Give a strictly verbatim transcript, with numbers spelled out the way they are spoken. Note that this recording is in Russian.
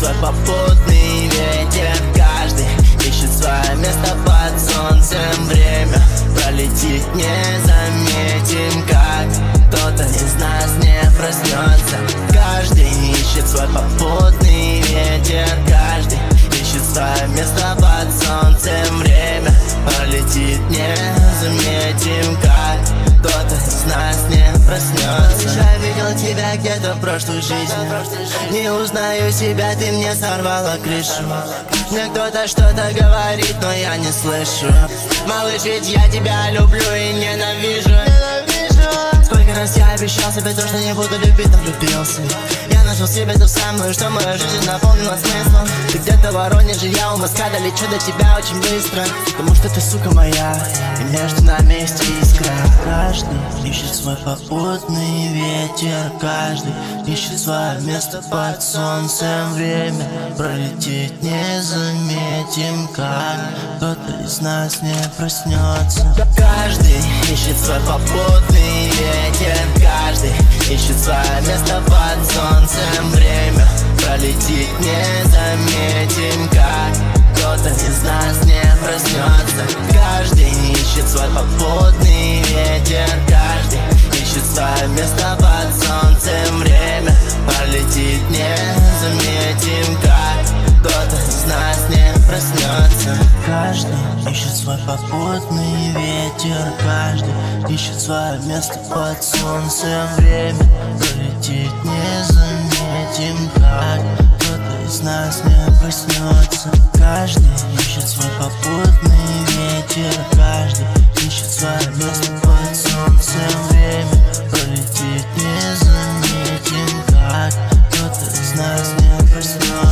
свой попутный ветер. Каждый ищет свое место под солнцем. Время пролетит, не заметим, как кто-то из нас не проснется. Каждый ищет свой попутный ветер. Каждый ищет свое место под солнцем. Время пролетит, не заметим, как кто-то из нас не проснется. Я видел тебя где-то в прошлой жизни. Не узнаю себя, ты мне сорвала крышу. Мне кто-то что-то говорит, но я не слышу. Малыш, ведь я тебя люблю и ненавижу. Сколько раз я обещал себе то, что не буду любить, но влюбился. Я нашел себе ту самую, что моя жизнь наполнена смыслом. Ты где-то в Воронеже, я у Маскада, лечу до тебя очень быстро. Потому что ты, сука, моя, и между нами есть искра. Каждый ищет свой попутный ветер. Каждый ищет свое место под солнцем. Время пролетит, не заметим, как кто-то из нас не проснется. Каждый ищет свой попутный ветер. Каждый ищет свое место под солнцем. Время пролетит, не заметим, как кто-то из нас не проснется. Каждый ищет свой попутный ветер. Каждый ищет свое место под солнцем. Время пролетит, не заметим, как кто-то из нас не проснется. Каждый ищет свой попутный ветер. Каждый ищет свое место под солнцем. Время пролетит, не заметим, как кто-то из нас не проснется. Каждый ищет свой попутный ветер. Каждый ищет свое место под солнцем. Время пролетит, не заметим, как кто-то из нас не проснется.